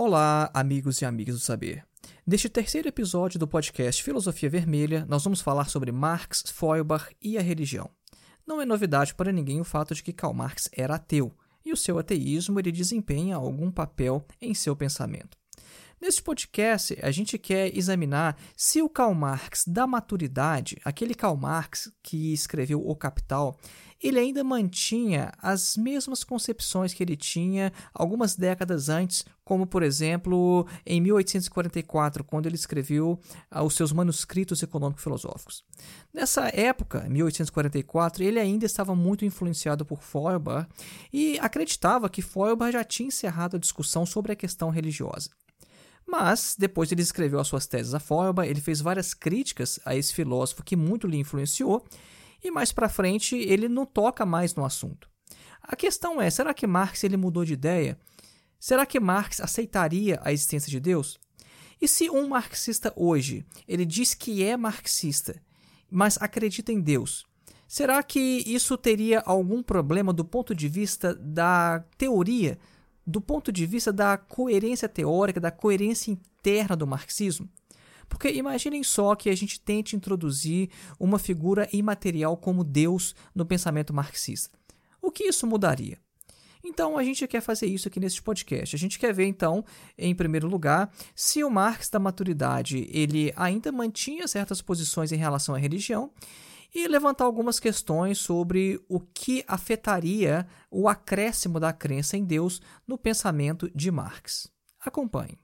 Olá, amigos e amigas do saber. Neste terceiro episódio do podcast Filosofia Vermelha, nós vamos falar sobre Marx, Feuerbach e a religião. Não é novidade para ninguém o fato de que Karl Marx era ateu, e o seu ateísmo ele desempenha algum papel em seu pensamento. Neste podcast, a gente quer examinar se o Karl Marx da maturidade, aquele Karl Marx que escreveu O Capital, ele ainda mantinha as mesmas concepções que ele tinha algumas décadas antes, como, por exemplo, em 1844, quando ele escreveu os seus manuscritos econômico-filosóficos. Nessa época, 1844, ele ainda estava muito influenciado por Feuerbach e acreditava que Feuerbach já tinha encerrado a discussão sobre a questão religiosa. Mas, depois ele escreveu as suas teses a Feuerbach, ele fez várias críticas a esse filósofo que muito lhe influenciou, e mais para frente ele não toca mais no assunto. A questão é, será que Marx ele mudou de ideia? Será que Marx aceitaria a existência de Deus? E se um marxista hoje, ele diz que é marxista, mas acredita em Deus, será que isso teria algum problema do ponto de vista da teoria, do ponto de vista da coerência teórica, da coerência interna do marxismo? Porque imaginem só que a gente tente introduzir uma figura imaterial como Deus no pensamento marxista. O que isso mudaria? Então, a gente quer fazer isso aqui nesse podcast. A gente quer ver, então, em primeiro lugar, se o Marx da maturidade ele ainda mantinha certas posições em relação à religião e levantar algumas questões sobre o que afetaria o acréscimo da crença em Deus no pensamento de Marx. Acompanhe.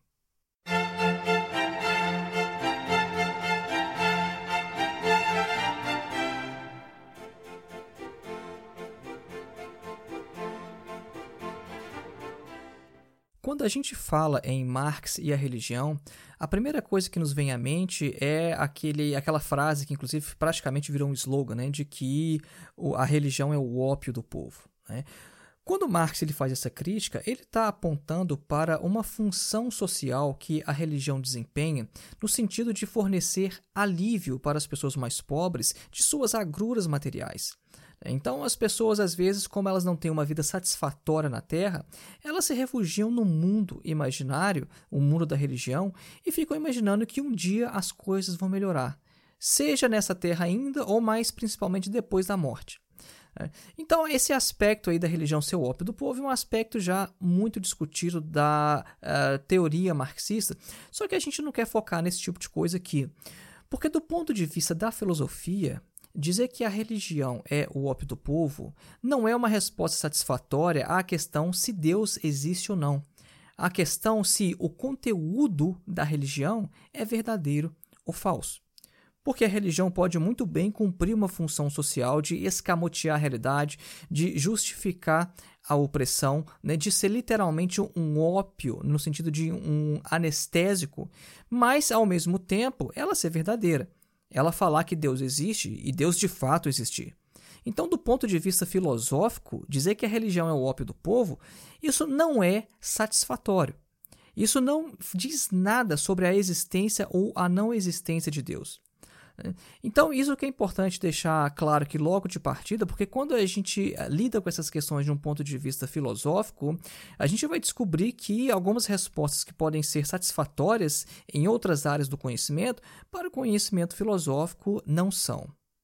Quando a gente fala em Marx e a religião, a primeira coisa que nos vem à mente é aquela frase que inclusive praticamente virou um slogan, né, de que a religião é o ópio do povo, né? Quando Marx ele faz essa crítica, ele está apontando para uma função social que a religião desempenha no sentido de fornecer alívio para as pessoas mais pobres de suas agruras materiais. Então, as pessoas, às vezes, como elas não têm uma vida satisfatória na Terra, elas se refugiam no mundo imaginário, o mundo da religião, e ficam imaginando que um dia as coisas vão melhorar, seja nessa Terra ainda ou mais principalmente depois da morte. Então, esse aspecto aí da religião ser o ópio do povo é um aspecto já muito discutido da teoria marxista, só que a gente não quer focar nesse tipo de coisa aqui, porque do ponto de vista da filosofia, dizer que a religião é o ópio do povo não é uma resposta satisfatória à questão se Deus existe ou não. A questão se o conteúdo da religião é verdadeiro ou falso. Porque a religião pode muito bem cumprir uma função social de escamotear a realidade, de justificar a opressão, né, de ser literalmente um ópio, no sentido de um anestésico, mas, ao mesmo tempo, ela ser verdadeira. Ela falar que Deus existe e Deus de fato existir. Então, do ponto de vista filosófico, dizer que a religião é o ópio do povo, isso não é satisfatório. Isso não diz nada sobre a existência ou a não existência de Deus. Então, isso que é importante deixar claro aqui logo de partida, porque quando a gente lida com essas questões de um ponto de vista filosófico, a gente vai descobrir que algumas respostas que podem ser satisfatórias em outras áreas do conhecimento, para o conhecimento filosófico não são.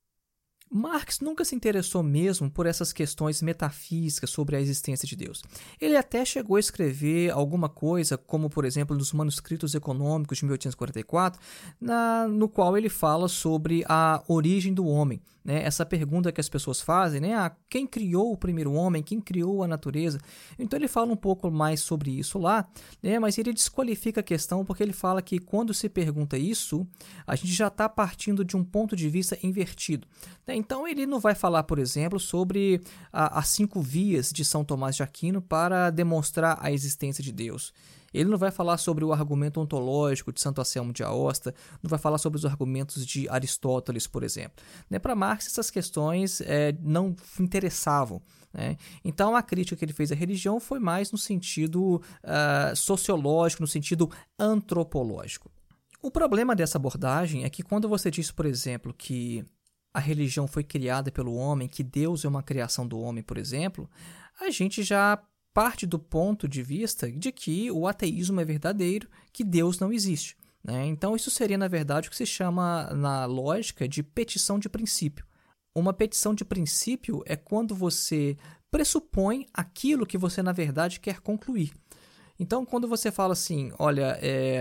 Marx nunca se interessou mesmo por essas questões metafísicas sobre a existência de Deus. Ele até chegou a escrever alguma coisa, como por exemplo nos manuscritos econômicos de 1844, no qual ele fala sobre a origem do homem, né? Essa pergunta que as pessoas fazem, né? Quem criou o primeiro homem? Quem criou a natureza? Então ele fala um pouco mais sobre isso lá, né? Mas ele desqualifica a questão porque ele fala que quando se pergunta isso, a gente já está partindo de um ponto de vista invertido, né? Então ele não vai falar, por exemplo, sobre as 5 vias de São Tomás de Aquino para demonstrar a existência de Deus. Ele não vai falar sobre o argumento ontológico de Santo Anselmo de Aosta, não vai falar sobre os argumentos de Aristóteles, por exemplo. Para Marx, essas questões não interessavam, né? Então, a crítica que ele fez à religião foi mais no sentido sociológico, no sentido antropológico. O problema dessa abordagem é que quando você diz, por exemplo, que a religião foi criada pelo homem, que Deus é uma criação do homem, por exemplo, a gente já parte do ponto de vista de que o ateísmo é verdadeiro, que Deus não existe, né? Então, isso seria, na verdade, o que se chama, na lógica, de petição de princípio. Uma petição de princípio é quando você pressupõe aquilo que você, na verdade, quer concluir. Então, quando você fala assim, olha,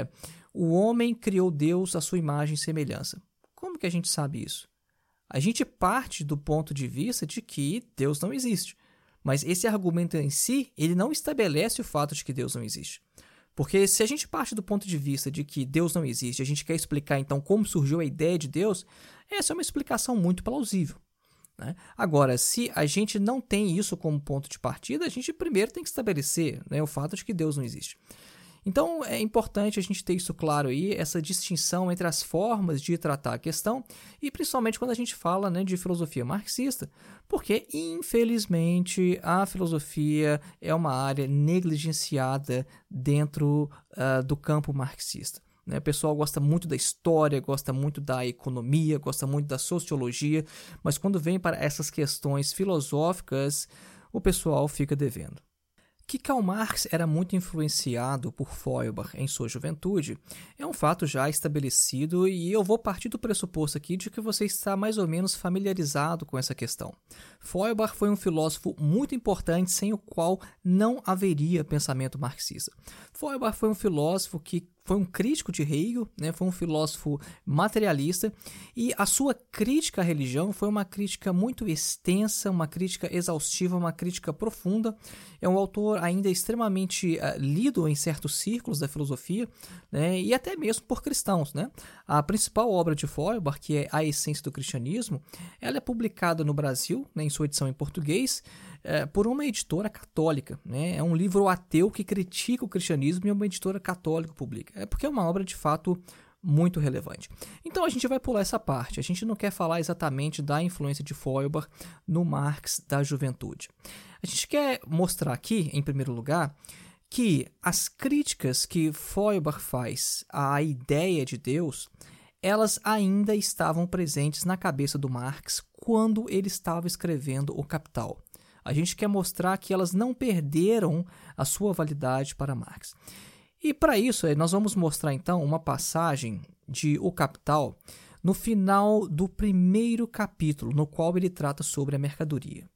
o homem criou Deus à sua imagem e semelhança. Como que a gente sabe isso? A gente parte do ponto de vista de que Deus não existe. Mas esse argumento em si, ele não estabelece o fato de que Deus não existe. Porque se a gente parte do ponto de vista de que Deus não existe, a gente quer explicar então como surgiu a ideia de Deus, essa é uma explicação muito plausível, né? Agora, se a gente não tem isso como ponto de partida, a gente primeiro tem que estabelecer, né, o fato de que Deus não existe. Então, é importante a gente ter isso claro aí, essa distinção entre as formas de tratar a questão e principalmente quando a gente fala, né, de filosofia marxista, porque, infelizmente, a filosofia é uma área negligenciada dentro do campo marxista. O pessoal gosta muito da história, gosta muito da economia, gosta muito da sociologia, mas quando vem para essas questões filosóficas, o pessoal fica devendo. Que Karl Marx era muito influenciado por Feuerbach em sua juventude é um fato já estabelecido e eu vou partir do pressuposto aqui de que você está mais ou menos familiarizado com essa questão. Feuerbach foi um filósofo muito importante sem o qual não haveria pensamento marxista. Feuerbach foi um filósofo que foi um crítico de Hegel, né? Foi um filósofo materialista e a sua crítica à religião foi uma crítica muito extensa, uma crítica exaustiva, uma crítica profunda. É um autor ainda extremamente lido em certos círculos da filosofia, né? E até mesmo por cristãos, né? A principal obra de Feuerbach, que é A Essência do Cristianismo, ela é publicada no Brasil, né, em sua edição em português, por uma editora católica, né? É um livro ateu que critica o cristianismo e uma editora católica publica. É porque é uma obra, de fato, muito relevante. Então, a gente vai pular essa parte. A gente não quer falar exatamente da influência de Feuerbach no Marx da juventude. A gente quer mostrar aqui, em primeiro lugar, que as críticas que Feuerbach faz à ideia de Deus, elas ainda estavam presentes na cabeça do Marx quando ele estava escrevendo O Capital. A gente quer mostrar que elas não perderam a sua validade para Marx. E para isso, nós vamos mostrar então uma passagem de O Capital no final do primeiro capítulo, no qual ele trata sobre a mercadoria.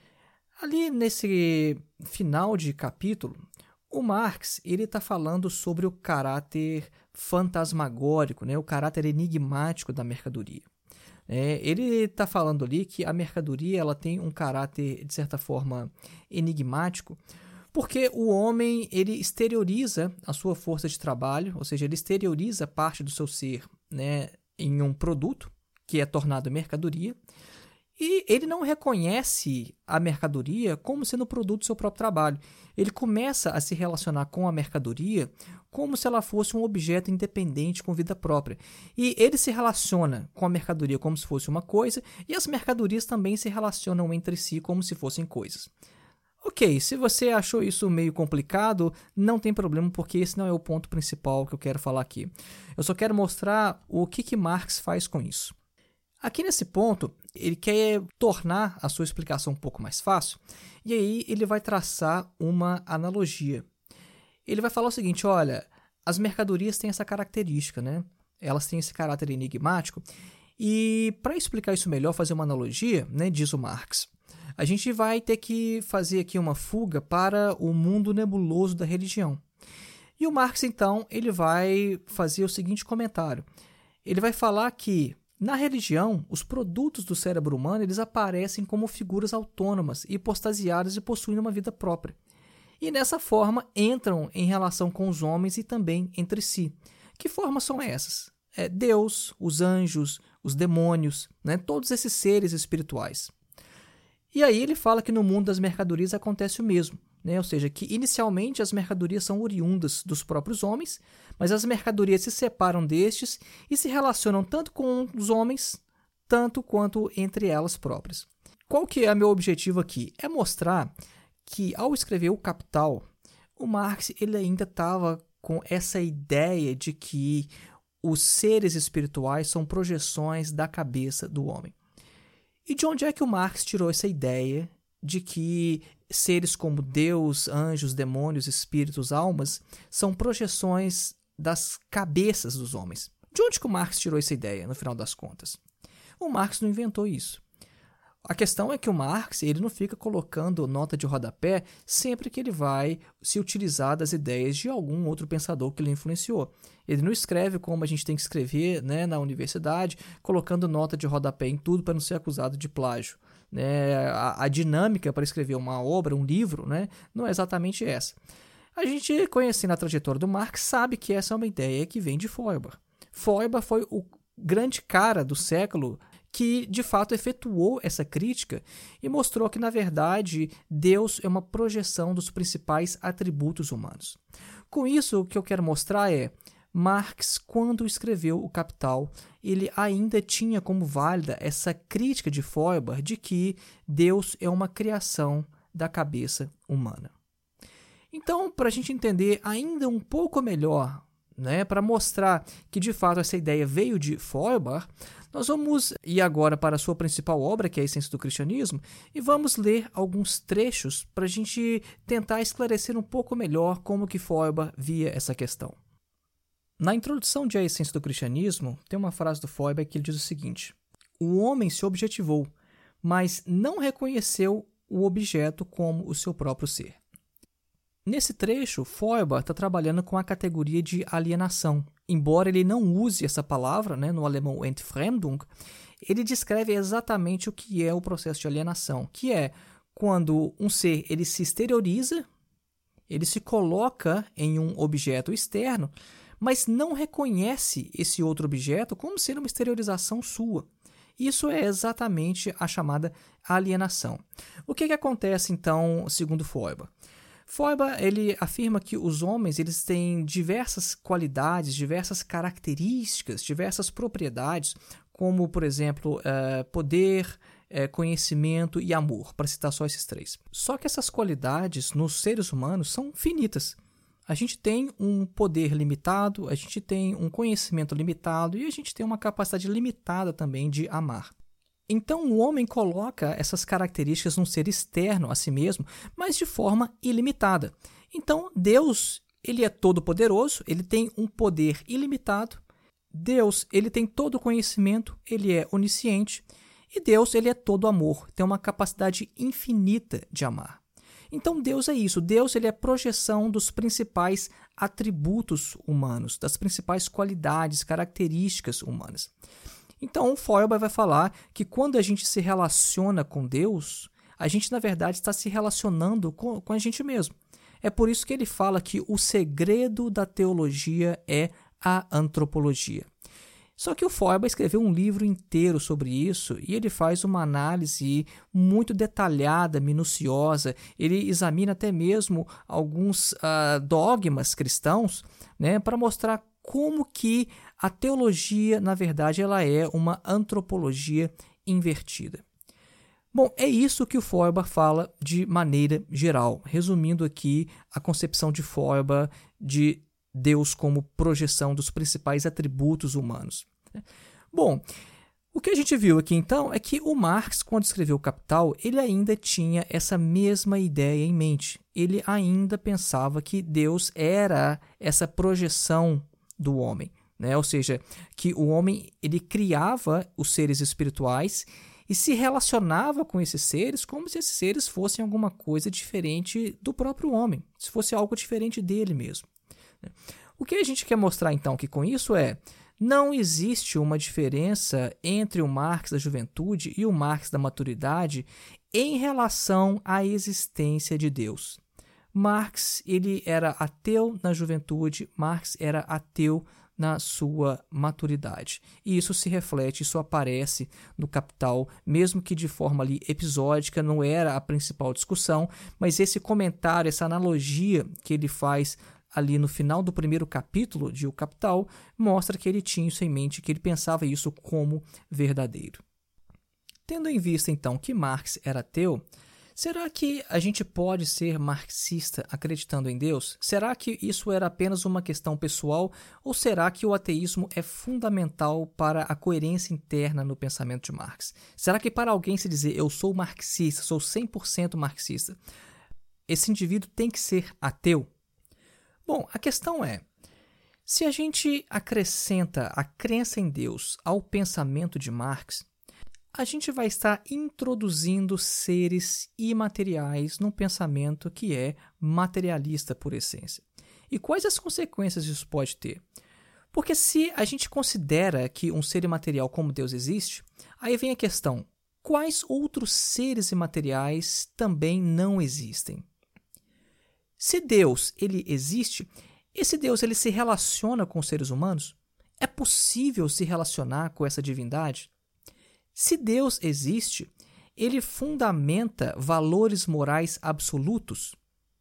Ali nesse final de capítulo, o Marx está falando sobre o caráter fantasmagórico, né, o caráter enigmático da mercadoria. Ele está falando ali que a mercadoria ela tem um caráter, de certa forma, enigmático, porque o homem ele exterioriza a sua força de trabalho, ou seja, ele exterioriza parte do seu ser, né, em um produto, que é tornado mercadoria, e ele não reconhece a mercadoria como sendo produto do seu próprio trabalho. Ele começa a se relacionar com a mercadoria como se ela fosse um objeto independente com vida própria. E ele se relaciona com a mercadoria como se fosse uma coisa, e as mercadorias também se relacionam entre si como se fossem coisas. Ok, se você achou isso meio complicado, não tem problema, porque esse não é o ponto principal que eu quero falar aqui. Eu só quero mostrar o que Marx faz com isso. Aqui nesse ponto, ele quer tornar a sua explicação um pouco mais fácil, e aí ele vai traçar uma analogia. Ele vai falar o seguinte, olha, as mercadorias têm essa característica, né? Elas têm esse caráter enigmático, e para explicar isso melhor, fazer uma analogia, né, diz o Marx, a gente vai ter que fazer aqui uma fuga para o mundo nebuloso da religião. E o Marx, então, ele vai fazer o seguinte comentário. Ele vai falar que na religião, os produtos do cérebro humano eles aparecem como figuras autônomas, hipostasiadas e possuem uma vida própria. E nessa forma entram em relação com os homens e também entre si. Que formas são essas? Deus, os anjos, os demônios, né? Todos esses seres espirituais. E aí ele fala que no mundo das mercadorias acontece o mesmo. Né? Ou seja, que inicialmente as mercadorias são oriundas dos próprios homens, mas as mercadorias se separam destes e se relacionam tanto com os homens, tanto quanto entre elas próprias. Qual que é o meu objetivo aqui? É mostrar que ao escrever O Capital, o Marx ele ainda estava com essa ideia de que os seres espirituais são projeções da cabeça do homem. E de onde é que o Marx tirou essa ideia de que seres como Deus, anjos, demônios, espíritos, almas, são projeções das cabeças dos homens. De onde que o Marx tirou essa ideia, no final das contas? O Marx não inventou isso. A questão é que o Marx ele não fica colocando nota de rodapé sempre que ele vai se utilizar das ideias de algum outro pensador que ele influenciou. Ele não escreve como a gente tem que escrever, né, na universidade, colocando nota de rodapé em tudo para não ser acusado de plágio. A dinâmica para escrever uma obra, um livro, né, não é exatamente essa. A gente, conhecendo a trajetória do Marx, sabe que essa é uma ideia que vem de Feuerbach. Feuerbach foi o grande cara do século que, de fato, efetuou essa crítica e mostrou que, na verdade, Deus é uma projeção dos principais atributos humanos. Com isso, o que eu quero mostrar é Marx, quando escreveu O Capital, ele ainda tinha como válida essa crítica de Feuerbach de que Deus é uma criação da cabeça humana. Então, para a gente entender ainda um pouco melhor, né, para mostrar que de fato essa ideia veio de Feuerbach, nós vamos ir agora para a sua principal obra, que é a Essência do Cristianismo, e vamos ler alguns trechos para a gente tentar esclarecer um pouco melhor como que Feuerbach via essa questão. Na introdução de A Essência do Cristianismo, tem uma frase do Feuerbach que ele diz o seguinte: o homem se objetivou, mas não reconheceu o objeto como o seu próprio ser. Nesse trecho, Feuerbach está trabalhando com a categoria de alienação. Embora ele não use essa palavra, né, no alemão Entfremdung, ele descreve exatamente o que é o processo de alienação, que é quando um ser ele se exterioriza, ele se coloca em um objeto externo, mas não reconhece esse outro objeto como sendo uma exteriorização sua. Isso é exatamente a chamada alienação. O que acontece, então, segundo Feuerbach? Feuerbach ele afirma que os homens eles têm diversas qualidades, diversas características, diversas propriedades, como, por exemplo, poder, conhecimento e amor, para citar só esses três. Só que essas qualidades nos seres humanos são finitas. A gente tem um poder limitado, a gente tem um conhecimento limitado e a gente tem uma capacidade limitada também de amar. Então o homem coloca essas características num ser externo a si mesmo, mas de forma ilimitada. Então Deus, ele é todo-poderoso, ele tem um poder ilimitado. Deus, ele tem todo o conhecimento, ele é onisciente. E Deus, ele é todo amor, tem uma capacidade infinita de amar. Então Deus é isso, Deus ele é a projeção dos principais atributos humanos, das principais qualidades, características humanas. Então, o Feuerbach vai falar que quando a gente se relaciona com Deus, a gente, na verdade, está se relacionando com a gente mesmo. É por isso que ele fala que o segredo da teologia é a antropologia. Só que o Feuerbach escreveu um livro inteiro sobre isso e ele faz uma análise muito detalhada, minuciosa. Ele examina até mesmo alguns dogmas cristãos, né, para mostrar como que a teologia, na verdade, ela é uma antropologia invertida. Bom, é isso que o Feuerbach fala de maneira geral, resumindo aqui a concepção de Feuerbach de Deus como projeção dos principais atributos humanos. Bom, o que a gente viu aqui então é que o Marx, quando escreveu o Capital, ele ainda tinha essa mesma ideia em mente. Ele ainda pensava que Deus era essa projeção do homem, né? Ou seja, que o homem ele criava os seres espirituais e se relacionava com esses seres como se esses seres fossem alguma coisa diferente do próprio homem, se fosse algo diferente dele mesmo. O que a gente quer mostrar então que com isso não existe uma diferença entre o Marx da juventude e o Marx da maturidade em relação à existência de Deus. Marx ele era ateu na juventude, Marx era ateu na sua maturidade. E isso se reflete, isso aparece no Capital, mesmo que de forma ali episódica, não era a principal discussão, mas esse comentário, essa analogia que ele faz ali no final do primeiro capítulo de O Capital, mostra que ele tinha isso em mente, que ele pensava isso como verdadeiro. Tendo em vista, então, que Marx era ateu, Será que a gente pode ser marxista acreditando em Deus? Será que isso era apenas uma questão pessoal ou será que o ateísmo é fundamental para a coerência interna no pensamento de Marx? Será que para alguém se dizer eu sou marxista, sou 100% marxista, esse indivíduo tem que ser ateu? Bom, a questão é, se a gente acrescenta a crença em Deus ao pensamento de Marx, a gente vai estar introduzindo seres imateriais num pensamento que é materialista por essência. E quais as consequências isso pode ter? Porque se a gente considera que um ser imaterial como Deus existe, aí vem a questão, quais outros seres imateriais também não existem? Se Deus ele existe, esse Deus ele se relaciona com os seres humanos? É possível se relacionar com essa divindade? Se Deus existe, ele fundamenta valores morais absolutos?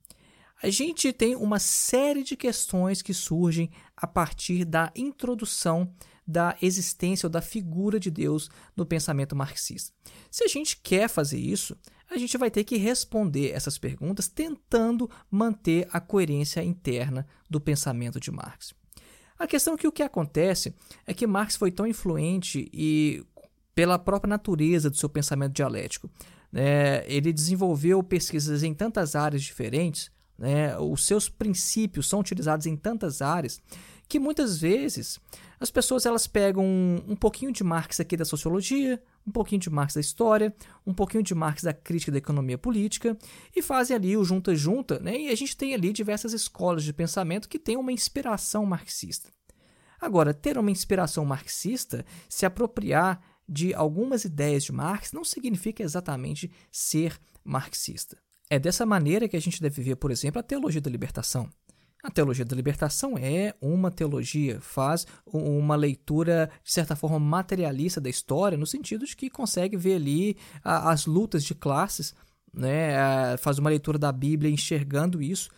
A gente tem uma série de questões que surgem a partir da introdução da existência ou da figura de Deus no pensamento marxista. Se a gente quer fazer isso, a gente vai ter que responder essas perguntas tentando manter a coerência interna do pensamento de Marx. A questão é que o que acontece é que Marx foi tão influente e pela própria natureza do seu pensamento dialético, ele desenvolveu pesquisas em tantas áreas diferentes, os seus princípios são utilizados em tantas áreas, que muitas vezes as pessoas elas pegam um pouquinho de Marx aqui da sociologia, um pouquinho de Marx da história, um pouquinho de Marx da crítica da economia política e fazem ali o junta-junta, e a gente tem ali diversas escolas de pensamento que têm uma inspiração marxista. Agora, ter uma inspiração marxista, se apropriar de algumas ideias de Marx, não significa exatamente ser marxista. É dessa maneira que a gente deve ver, por exemplo, a teologia da libertação. A teologia da libertação é uma teologia, faz uma leitura, de certa forma, materialista da história, no sentido de que consegue ver ali as lutas de classes, faz uma leitura da Bíblia enxergando isso,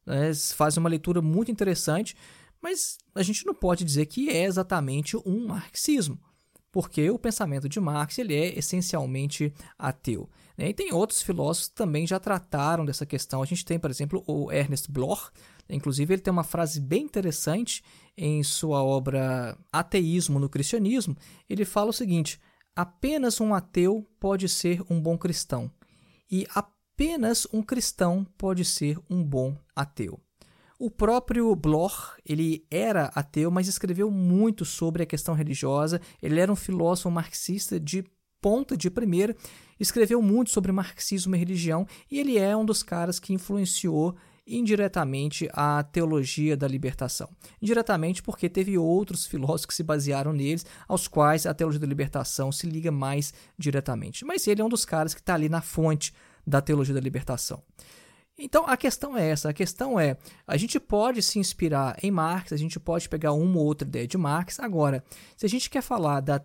faz uma leitura muito interessante, mas a gente não pode dizer que é exatamente um marxismo, porque o pensamento de Marx ele é essencialmente ateu. E tem outros filósofos que também já trataram dessa questão. A gente tem, por exemplo, o Ernst Bloch. Inclusive, ele tem uma frase bem interessante em sua obra Ateísmo no Cristianismo. Ele fala o seguinte: apenas um ateu pode ser um bom cristão, e apenas um cristão pode ser um bom ateu. O próprio Bloch, ele era ateu, mas escreveu muito sobre a questão religiosa. Ele era um filósofo marxista de ponta de primeira, escreveu muito sobre marxismo e religião, e ele é um dos caras que influenciou indiretamente a teologia da libertação. Indiretamente porque teve outros filósofos que se basearam neles, aos quais a teologia da libertação se liga mais diretamente. Mas ele é um dos caras que está ali na fonte da teologia da libertação. Então, a questão é essa. A questão é, a gente pode se inspirar em Marx, a gente pode pegar uma ou outra ideia de Marx. Agora, se a gente quer falar da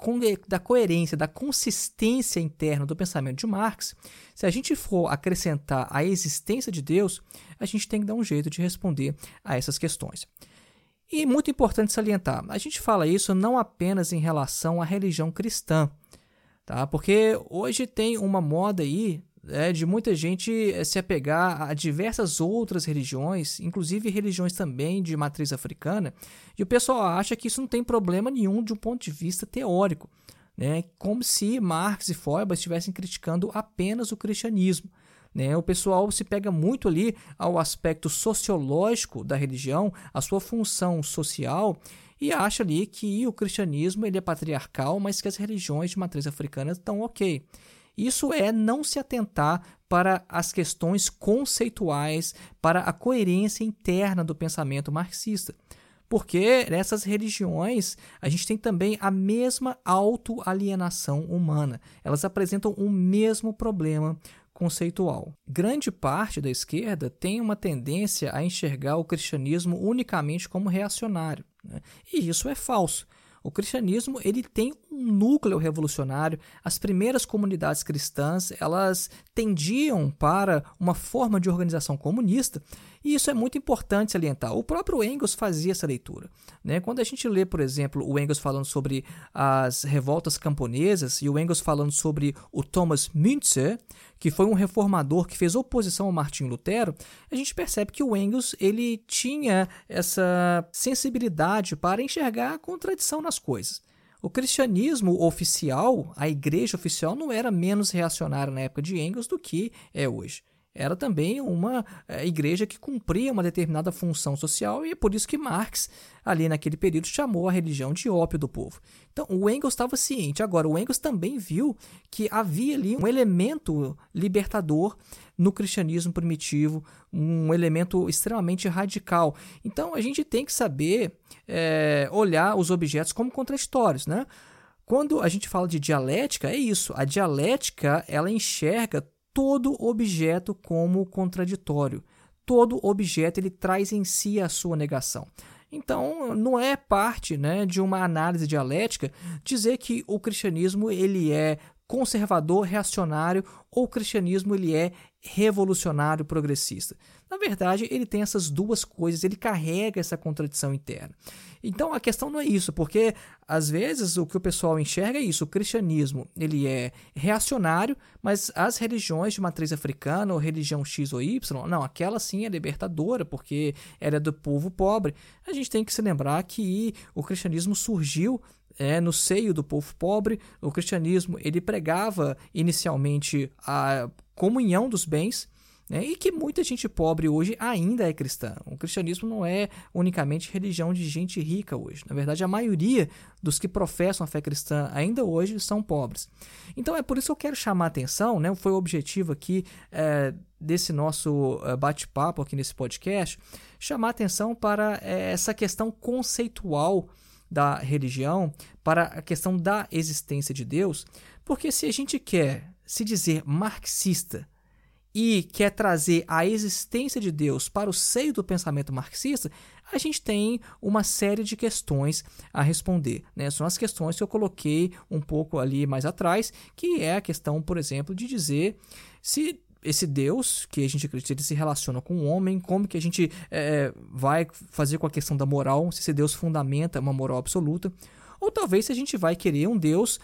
coerência, da consistência interna do pensamento de Marx, se a gente for acrescentar a existência de Deus, a gente tem que dar um jeito de responder a essas questões. E muito importante salientar, a gente fala isso não apenas em relação à religião cristã, tá? Porque hoje tem uma moda aí de muita gente se apegar a diversas outras religiões, inclusive religiões também de matriz africana, e o pessoal acha que isso não tem problema nenhum de um ponto de vista teórico, como se Marx e Feuerbach estivessem criticando apenas o cristianismo. O pessoal se pega muito ali ao aspecto sociológico da religião, a sua função social, e acha ali que o cristianismo ele é patriarcal, mas que as religiões de matriz africana estão ok. Isso é não se atentar para as questões conceituais, para a coerência interna do pensamento marxista. Porque nessas religiões a gente tem também a mesma autoalienação humana. Elas apresentam o mesmo problema conceitual. Grande parte da esquerda tem uma tendência a enxergar o cristianismo unicamente como reacionário, E isso é falso. O cristianismo ele tem um núcleo revolucionário. As primeiras comunidades cristãs elas tendiam para uma forma de organização comunista E isso é muito importante salientar. O próprio Engels fazia essa leitura, né? Quando a gente lê, por exemplo, o Engels falando sobre as revoltas camponesas e o Engels falando sobre o Thomas Müntzer, que foi um reformador que fez oposição ao Martinho Lutero, a gente percebe que o Engels ele tinha essa sensibilidade para enxergar a contradição nas coisas. O cristianismo oficial, a igreja oficial, não era menos reacionária na época de Engels do que é hoje. Era também uma igreja que cumpria uma determinada função social e é por isso que Marx, ali naquele período, chamou a religião de ópio do povo. Então, o Engels estava ciente. Agora, o Engels também viu que havia ali um elemento libertador no cristianismo primitivo, um elemento extremamente radical. Então, a gente tem que saber olhar os objetos como contraditórios, né? Quando a gente fala de dialética, é isso. A dialética, ela enxerga todo objeto como contraditório. Todo objeto ele traz em si a sua negação. Então, não é parte, né, de uma análise dialética dizer que o cristianismo ele é conservador, reacionário, ou o cristianismo ele é revolucionário, progressista. Na verdade, ele tem essas duas coisas, ele carrega essa contradição interna. Então, a questão não é isso, porque às vezes o que o pessoal enxerga é isso, o cristianismo ele é reacionário, mas as religiões de matriz africana, ou religião X ou Y, não, aquela sim é libertadora, porque ela é do povo pobre. A gente tem que se lembrar que o cristianismo surgiu no seio do povo pobre. O cristianismo ele pregava inicialmente a comunhão dos bens, né, e que muita gente pobre hoje ainda é cristã. O cristianismo não é unicamente religião de gente rica hoje. Na verdade, a maioria dos que professam a fé cristã ainda hoje são pobres. Então é por isso que eu quero chamar a atenção, né, foi o objetivo aqui desse nosso bate-papo aqui nesse podcast, chamar a atenção para essa questão conceitual da religião, para a questão da existência de Deus, porque se a gente quer se dizer marxista e quer trazer a existência de Deus para o seio do pensamento marxista, a gente tem uma série de questões a responder, né? São as questões que eu coloquei um pouco ali mais atrás, que é a questão, por exemplo, de dizer se esse Deus que a gente acredita ele se relaciona com o homem, como que a gente vai fazer com a questão da moral, se esse Deus fundamenta uma moral absoluta, ou talvez se a gente vai querer um Deus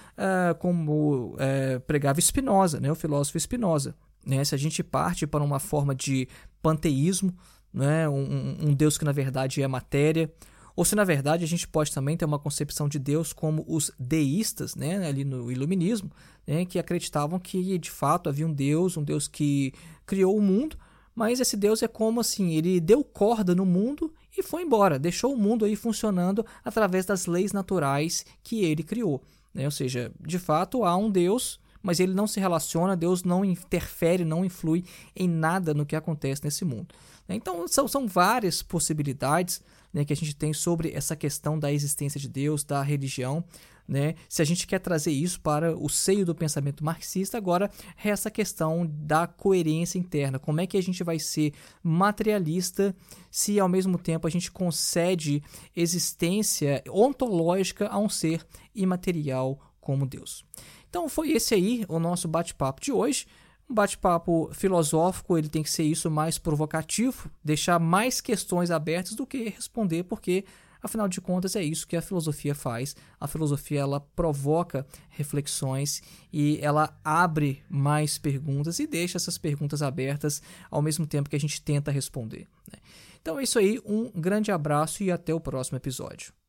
como pregava Spinoza, né, o filósofo Spinoza, né, se a gente parte para uma forma de panteísmo, né, um Deus que na verdade é matéria, ou se na verdade a gente pode também ter uma concepção de Deus como os deístas, né, ali no iluminismo, né, que acreditavam que de fato havia um Deus que criou o mundo, mas esse Deus é como assim, ele deu corda no mundo e foi embora, deixou o mundo aí funcionando através das leis naturais que ele criou, né? Ou seja, de fato há um Deus, mas ele não se relaciona, Deus não interfere, não influi em nada no que acontece nesse mundo. Então são várias possibilidades, né, que a gente tem sobre essa questão da existência de Deus, da religião, né? Se a gente quer trazer isso para o seio do pensamento marxista, agora resta a questão da coerência interna. Como é que a gente vai ser materialista se ao mesmo tempo a gente concede existência ontológica a um ser imaterial como Deus? Então foi esse aí o nosso bate-papo de hoje. Um bate-papo filosófico, ele tem que ser isso, mais provocativo, deixar mais questões abertas do que responder, porque afinal de contas é isso que a filosofia faz. A filosofia ela provoca reflexões e ela abre mais perguntas e deixa essas perguntas abertas ao mesmo tempo que a gente tenta responder, né? Então é isso aí, um grande abraço e até o próximo episódio.